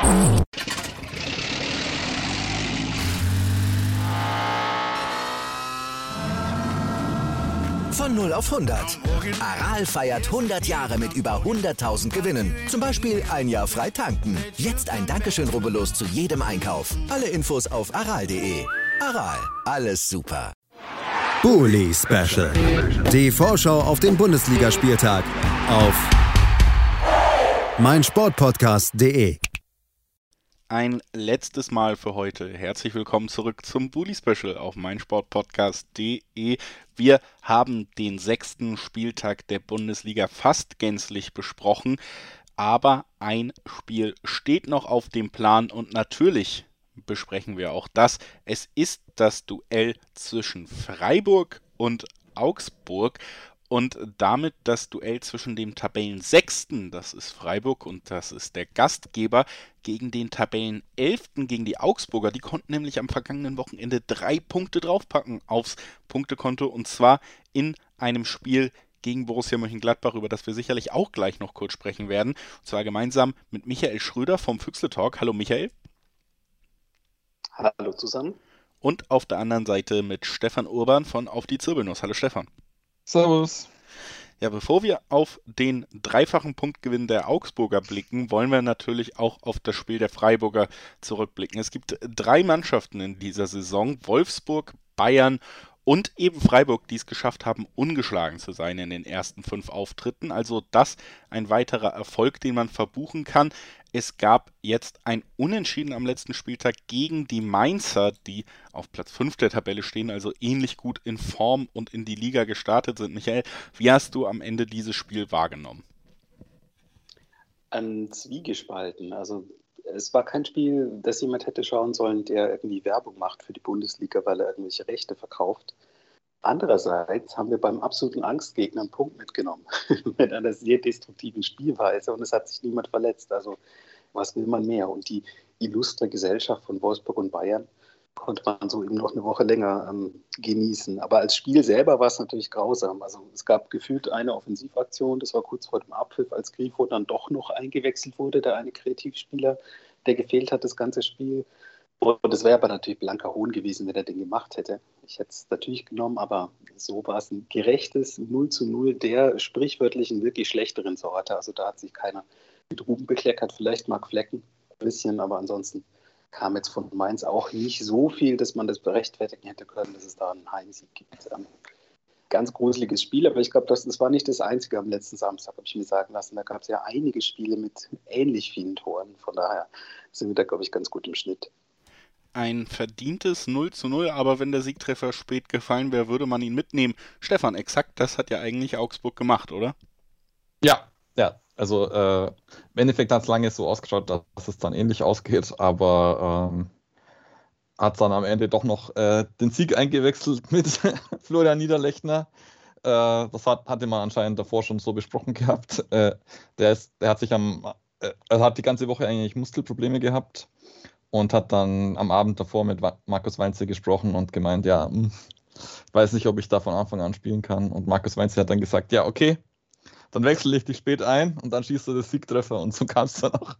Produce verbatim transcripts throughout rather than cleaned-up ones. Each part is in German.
Von null auf hundert. Aral feiert hundert Jahre mit über hunderttausend Gewinnen. Zum Beispiel ein Jahr frei tanken. Jetzt ein Dankeschön, rubbellos zu jedem Einkauf. Alle Infos auf aral punkt de. Aral, alles super. Bully Special. Die Vorschau auf den Bundesligaspieltag auf meinsportpodcast punkt de. Ein letztes Mal für heute. Herzlich willkommen zurück zum Bully Special auf meinsportpodcast punkt de. Wir haben den sechsten Spieltag der Bundesliga fast gänzlich besprochen, aber ein Spiel steht noch auf dem Plan und natürlich besprechen wir auch das. Es ist das Duell zwischen Freiburg und Augsburg. Und damit das Duell zwischen dem Tabellensechsten, das ist Freiburg und das ist der Gastgeber, gegen den Tabellenelften, gegen die Augsburger. Die konnten nämlich am vergangenen Wochenende drei Punkte draufpacken aufs Punktekonto und zwar in einem Spiel gegen Borussia Mönchengladbach, über das wir sicherlich auch gleich noch kurz sprechen werden. Und zwar gemeinsam mit Michael Schröder vom Füchsle Talk. Hallo Michael. Hallo zusammen. Und auf der anderen Seite mit Stefan Urban von Auf die Zirbelnuss. Hallo Stefan. Servus. Ja, bevor wir auf den dreifachen Punktgewinn der Augsburger blicken, wollen wir natürlich auch auf das Spiel der Freiburger zurückblicken. Es gibt drei Mannschaften in dieser Saison, Wolfsburg, Bayern und eben Freiburg, die es geschafft haben, ungeschlagen zu sein in den ersten fünf Auftritten. Also das ein weiterer Erfolg, den man verbuchen kann. Es gab jetzt ein Unentschieden am letzten Spieltag gegen die Mainzer, die auf Platz fünf der Tabelle stehen, also ähnlich gut in Form und in die Liga gestartet sind. Michael, wie hast du am Ende dieses Spiel wahrgenommen? An Zwiegespalten. Also es war kein Spiel, das jemand hätte schauen sollen, der irgendwie Werbung macht für die Bundesliga, weil er irgendwelche Rechte verkauft. Andererseits haben wir beim absoluten Angstgegner einen Punkt mitgenommen mit einer sehr destruktiven Spielweise und es hat sich niemand verletzt. Also was will man mehr? Und die illustre Gesellschaft von Wolfsburg und Bayern konnte man so eben noch eine Woche länger ähm, genießen. Aber als Spiel selber war es natürlich grausam. Also es gab gefühlt eine Offensivaktion, das war kurz vor dem Abpfiff, als Grifo dann doch noch eingewechselt wurde, der eine Kreativspieler, der gefehlt hat das ganze Spiel. Und es wäre aber natürlich blanker Hohn gewesen, wenn er den gemacht hätte. Ich hätte es natürlich genommen, aber so war es ein gerechtes null zu null der sprichwörtlichen, wirklich schlechteren Sorte. Also da hat sich keiner mit Ruhm bekleckert, vielleicht Marc Flecken ein bisschen, aber ansonsten kam jetzt von Mainz auch nicht so viel, dass man das berechtfertigen hätte können, dass es da einen Heimsieg gibt. Ähm, ganz gruseliges Spiel, aber ich glaube, das, das war nicht das Einzige am letzten Samstag, habe ich mir sagen lassen. Da gab es ja einige Spiele mit ähnlich vielen Toren. Von daher sind wir da, glaube ich, ganz gut im Schnitt. Ein verdientes null zu null, aber wenn der Siegtreffer spät gefallen wäre, würde man ihn mitnehmen. Stefan, exakt das hat ja eigentlich Augsburg gemacht, oder? Ja, ja. Also äh, im Endeffekt hat es lange so ausgeschaut, dass es dann ähnlich ausgeht, aber ähm, hat dann am Ende doch noch äh, den Sieg eingewechselt mit Florian Niederlechner. Äh, das hat, hatte man anscheinend davor schon so besprochen gehabt. Äh, der, ist, der hat sich am, äh, er hat die ganze Woche eigentlich Muskelprobleme gehabt. Und hat dann am Abend davor mit Markus Weinze gesprochen und gemeint, ja, ich weiß nicht, ob ich da von Anfang an spielen kann. Und Markus Weinze hat dann gesagt, ja, okay, dann wechsle ich dich spät ein und dann schießt du das Siegtreffer und so kam es dann auch.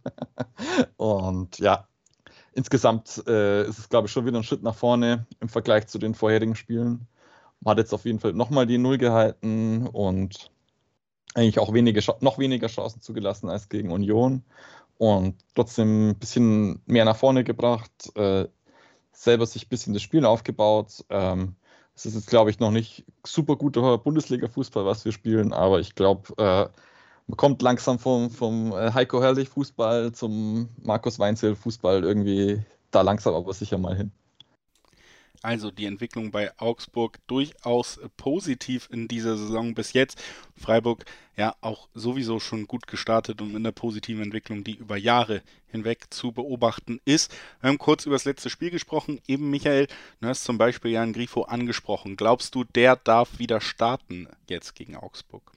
Und ja, insgesamt äh, ist es, glaube ich, schon wieder ein Schritt nach vorne im Vergleich zu den vorherigen Spielen. Man hat jetzt auf jeden Fall nochmal die Null gehalten und eigentlich auch wenige, noch weniger Chancen zugelassen als gegen Union. Und trotzdem ein bisschen mehr nach vorne gebracht, äh, selber sich ein bisschen das Spiel aufgebaut. Ähm, es ist jetzt, glaube ich, noch nicht super guter Bundesliga-Fußball, was wir spielen, aber ich glaube, äh, man kommt langsam vom, vom Heiko Herrlich-Fußball zum Markus Weinzel-Fußball irgendwie da langsam aber sicher mal hin. Also die Entwicklung bei Augsburg durchaus positiv in dieser Saison bis jetzt. Freiburg ja auch sowieso schon gut gestartet und mit einer positiven Entwicklung, die über Jahre hinweg zu beobachten ist. Wir haben kurz über das letzte Spiel gesprochen. Eben Michael, du hast zum Beispiel Jan Grifo angesprochen. Glaubst du, der darf wieder starten jetzt gegen Augsburg?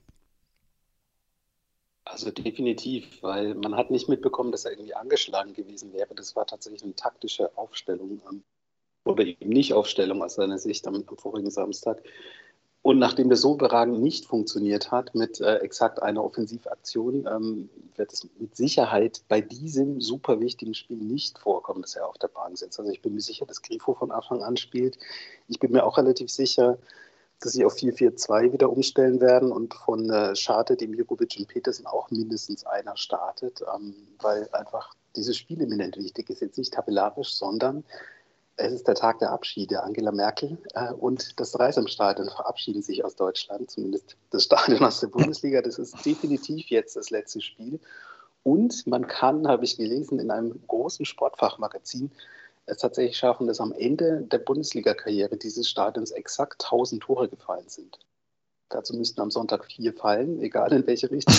Also definitiv, weil man hat nicht mitbekommen, dass er irgendwie angeschlagen gewesen wäre. Das war tatsächlich eine taktische Aufstellung. Oder eben nicht Aufstellung aus seiner Sicht am, am vorigen Samstag. Und nachdem das so überragend nicht funktioniert hat mit äh, exakt einer Offensivaktion, ähm, wird es mit Sicherheit bei diesem super wichtigen Spiel nicht vorkommen, dass er auf der Bank sitzt. Also ich bin mir sicher, dass Grifo von Anfang an spielt. Ich bin mir auch relativ sicher, dass sie auf vier vier zwei wieder umstellen werden und von äh, Schade, Demirovic und Petersen auch mindestens einer startet, ähm, weil einfach dieses Spiel eminent wichtig ist. Jetzt nicht tabellarisch, sondern es ist der Tag der Abschiede. Angela Merkel äh, und das Dreisamstadion verabschieden sich aus Deutschland, zumindest das Stadion aus der Bundesliga. Das ist definitiv jetzt das letzte Spiel. Und man kann, habe ich gelesen, in einem großen Sportfachmagazin es tatsächlich schaffen, dass am Ende der Bundesliga-Karriere dieses Stadions exakt tausend Tore gefallen sind. Dazu müssten am Sonntag vier fallen, egal in welche Richtung.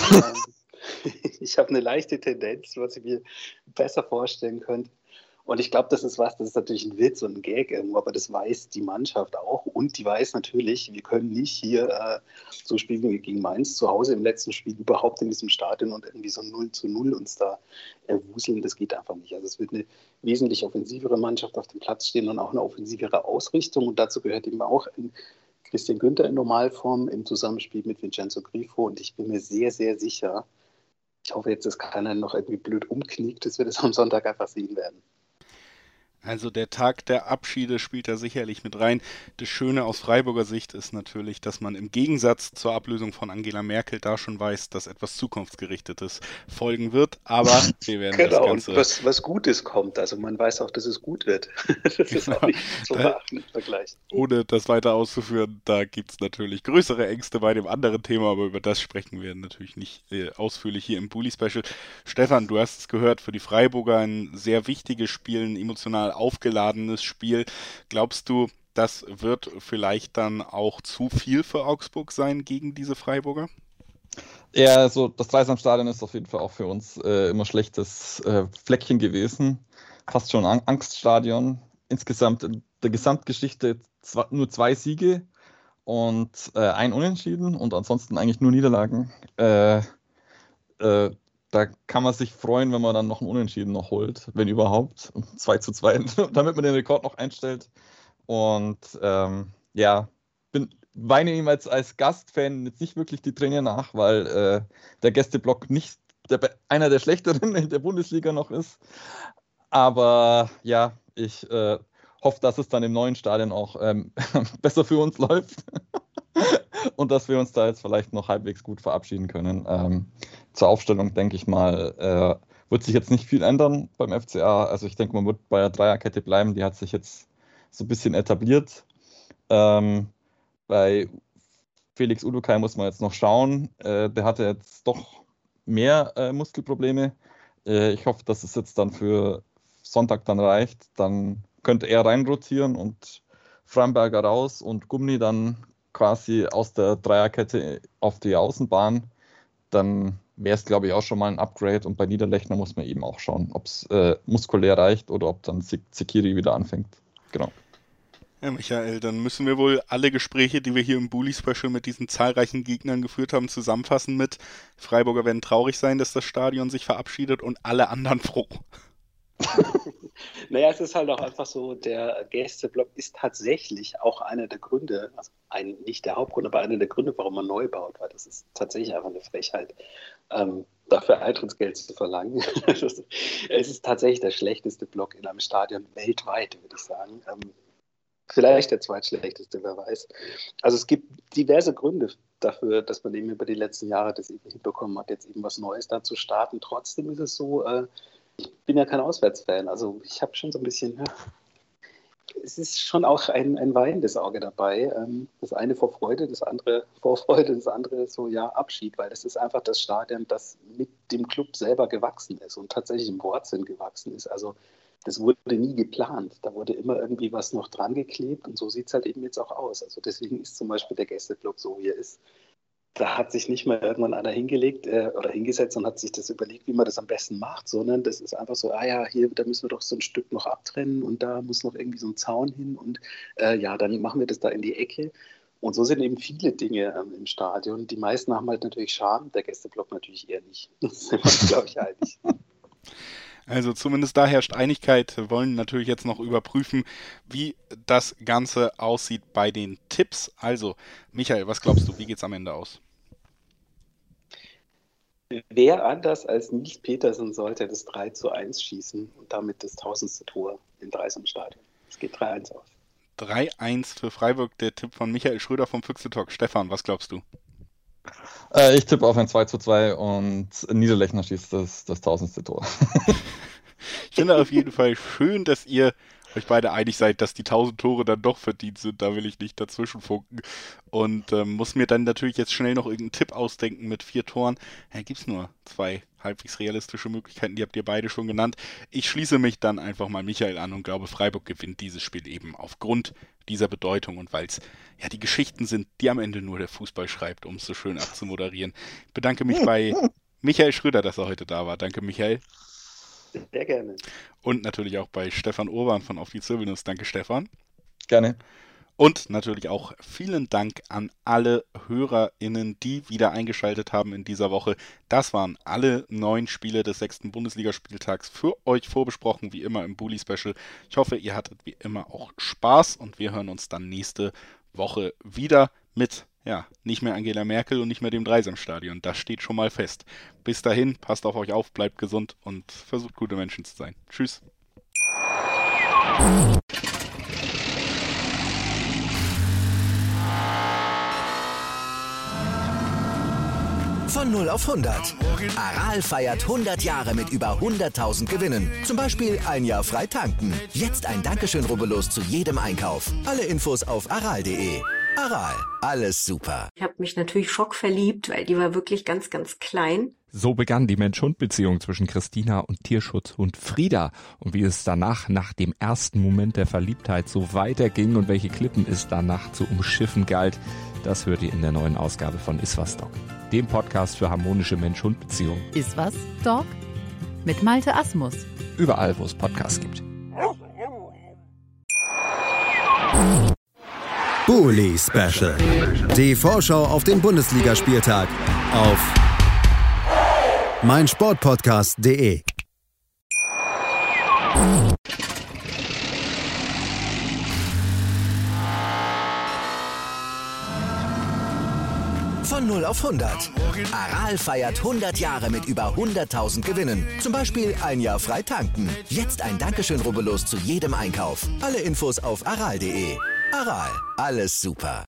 Ich habe eine leichte Tendenz, was ich mir besser vorstellen könnte. Und ich glaube, das ist was, das ist natürlich ein Witz und ein Gag irgendwo, aber das weiß die Mannschaft auch. Und die weiß natürlich, wir können nicht hier äh, so spielen wie gegen Mainz zu Hause im letzten Spiel überhaupt in diesem Stadion und irgendwie so null zu null uns da erwuseln. Das geht einfach nicht. Also es wird eine wesentlich offensivere Mannschaft auf dem Platz stehen und auch eine offensivere Ausrichtung. Und dazu gehört eben auch ein Christian Günther in Normalform im Zusammenspiel mit Vincenzo Grifo. Und ich bin mir sehr, sehr sicher, ich hoffe jetzt, dass keiner noch irgendwie blöd umknickt, dass wir das am Sonntag einfach sehen werden. Also der Tag der Abschiede spielt da sicherlich mit rein. Das Schöne aus Freiburger Sicht ist natürlich, dass man im Gegensatz zur Ablösung von Angela Merkel da schon weiß, dass etwas Zukunftsgerichtetes folgen wird. Aber wir werden genau, das Ganze... und was, was Gutes kommt. Also man weiß auch, dass es gut wird. Das ist auch nicht zu beachten im Vergleich. Ohne das weiter auszuführen, da gibt es natürlich größere Ängste bei dem anderen Thema, aber über das sprechen wir natürlich nicht äh, ausführlich hier im Bully-Special. Stefan, du hast es gehört, für die Freiburger ein sehr wichtiges Spiel, ein emotional aufgeladenes Spiel. Glaubst du, das wird vielleicht dann auch zu viel für Augsburg sein gegen diese Freiburger? Ja, also das Dreisamstadion ist auf jeden Fall auch für uns äh, immer schlechtes äh, Fleckchen gewesen. Fast schon ein Angststadion. Insgesamt in der Gesamtgeschichte zwei, nur zwei Siege und äh, ein Unentschieden und ansonsten eigentlich nur Niederlagen. Äh, äh, Da kann man sich freuen, wenn man dann noch einen Unentschieden noch holt, wenn überhaupt. zwei zu zwei, damit man den Rekord noch einstellt. Und ähm, ja, bin, weine ihm als, als Gastfan jetzt nicht wirklich die Tränen nach, weil äh, der Gästeblock nicht der, einer der schlechteren in der Bundesliga noch ist. Aber ja, ich äh, hoffe, dass es dann im neuen Stadion auch ähm, besser für uns läuft. Und dass wir uns da jetzt vielleicht noch halbwegs gut verabschieden können. Ähm, zur Aufstellung, denke ich mal, äh, wird sich jetzt nicht viel ändern beim F C A. Also ich denke, man wird bei der Dreierkette bleiben. Die hat sich jetzt so ein bisschen etabliert. Ähm, bei Felix Uduokai muss man jetzt noch schauen. Äh, der hatte jetzt doch mehr äh, Muskelprobleme. Äh, ich hoffe, dass es jetzt dann für Sonntag dann reicht. Dann könnte er reinrotieren und Framberger raus und Gumni dann quasi aus der Dreierkette auf die Außenbahn, dann wäre es, glaube ich, auch schon mal ein Upgrade. Und bei Niederlechner muss man eben auch schauen, ob es äh, muskulär reicht oder ob dann Zekiri wieder anfängt. Genau. Ja, Michael, dann müssen wir wohl alle Gespräche, die wir hier im Bully-Special mit diesen zahlreichen Gegnern geführt haben, zusammenfassen mit: Freiburger werden traurig sein, dass das Stadion sich verabschiedet, und alle anderen froh. Naja, es ist halt auch einfach so, der Gästeblock ist tatsächlich auch einer der Gründe, also ein, nicht der Hauptgrund, aber einer der Gründe, warum man neu baut, weil das ist tatsächlich einfach eine Frechheit, ähm, dafür Eintrittsgeld zu verlangen. Es ist tatsächlich der schlechteste Block in einem Stadion weltweit, würde ich sagen. Ähm, vielleicht der zweitschlechteste, wer weiß. Also es gibt diverse Gründe dafür, dass man eben über die letzten Jahre das eben hinbekommen hat, jetzt eben was Neues da zu starten. Trotzdem ist es so, äh, ich bin ja kein Auswärtsfan, also ich habe schon so ein bisschen, ja, es ist schon auch ein, ein weinendes Auge dabei. Das eine vor Freude, das andere vor Freude, das andere so, ja, Abschied, weil das ist einfach das Stadion, das mit dem Club selber gewachsen ist und tatsächlich im Wortsinn gewachsen ist. Also das wurde nie geplant, da wurde immer irgendwie was noch dran geklebt und so sieht es halt eben jetzt auch aus. Also deswegen ist zum Beispiel der Gästeblock so, wie er ist. Da hat sich nicht mal irgendwann einer hingelegt äh, oder hingesetzt und hat sich das überlegt, wie man das am besten macht, sondern das ist einfach so, ah ja, hier, da müssen wir doch so ein Stück noch abtrennen und da muss noch irgendwie so ein Zaun hin und äh, ja, dann machen wir das da in die Ecke. Und so sind eben viele Dinge ähm, im Stadion. Die meisten haben halt natürlich Charme, der Gästeblock natürlich eher nicht. Das sind wir uns, glaube ich, einig. Also zumindest da herrscht Einigkeit. Wir wollen natürlich jetzt noch überprüfen, wie das Ganze aussieht bei den Tipps. Also, Michael, was glaubst du, wie geht's am Ende aus? Wer anders als Nils Petersen sollte das drei zu eins schießen und damit das tausendste Tor in Dreisam-Stadion? Es geht drei eins aus. drei eins für Freiburg, der Tipp von Michael Schröder vom Füchse-Talk. Stefan, was glaubst du? Äh, ich tippe auf ein zwei zu zwei und Niederlechner schießt das, das tausendste Tor. Ich finde auf jeden Fall schön, dass ihr euch beide einig seid, dass die tausend Tore dann doch verdient sind. Da will ich nicht dazwischen funken. Und ähm, muss mir dann natürlich jetzt schnell noch irgendeinen Tipp ausdenken mit vier Toren. Ja, gibt es nur zwei halbwegs realistische Möglichkeiten, die habt ihr beide schon genannt. Ich schließe mich dann einfach mal Michael an und glaube, Freiburg gewinnt dieses Spiel eben aufgrund dieser Bedeutung und weil es ja die Geschichten sind, die am Ende nur der Fußball schreibt, um es so schön abzumoderieren. Ich bedanke mich bei Michael Schröder, dass er heute da war. Danke, Michael. Sehr gerne. Und natürlich auch bei Stefan Urban von Auf die Zirbelnuss. Danke, Stefan. Gerne. Und natürlich auch vielen Dank an alle HörerInnen, die wieder eingeschaltet haben in dieser Woche. Das waren alle neun Spiele des sechsten Bundesligaspieltags für euch vorbesprochen, wie immer im Bully-Special. Ich hoffe, ihr hattet wie immer auch Spaß und wir hören uns dann nächste Woche wieder mit, ja, nicht mehr Angela Merkel und nicht mehr dem Dreisamstadion. Das steht schon mal fest. Bis dahin, passt auf euch auf, bleibt gesund und versucht gute Menschen zu sein. Tschüss. Von null auf hundert. Aral feiert hundert Jahre mit über hunderttausend Gewinnen. Zum Beispiel ein Jahr frei tanken. Jetzt ein Dankeschön, rubbellos zu jedem Einkauf. Alle Infos auf aral punkt de. Aral, alles super. Ich habe mich natürlich schockverliebt, weil die war wirklich ganz, ganz klein. So begann die Mensch-Hund-Beziehung zwischen Christina und Tierschutzhund Frieda. Und wie es danach, nach dem ersten Moment der Verliebtheit, so weiterging und welche Klippen es danach zu umschiffen galt, das hört ihr in der neuen Ausgabe von Iswas Dog, dem Podcast für harmonische Mensch-Hund-Beziehungen. Iswas Dog? Mit Malte Asmus. Überall, wo es Podcasts gibt. Bully Special. Die Vorschau auf den Bundesligaspieltag auf meinsportpodcast punkt de. Von null auf hundert. Aral feiert hundert Jahre mit über hunderttausend Gewinnen. Zum Beispiel ein Jahr frei tanken. Jetzt ein Dankeschön, rubbellos zu jedem Einkauf. Alle Infos auf aral punkt de. Aral, alles super.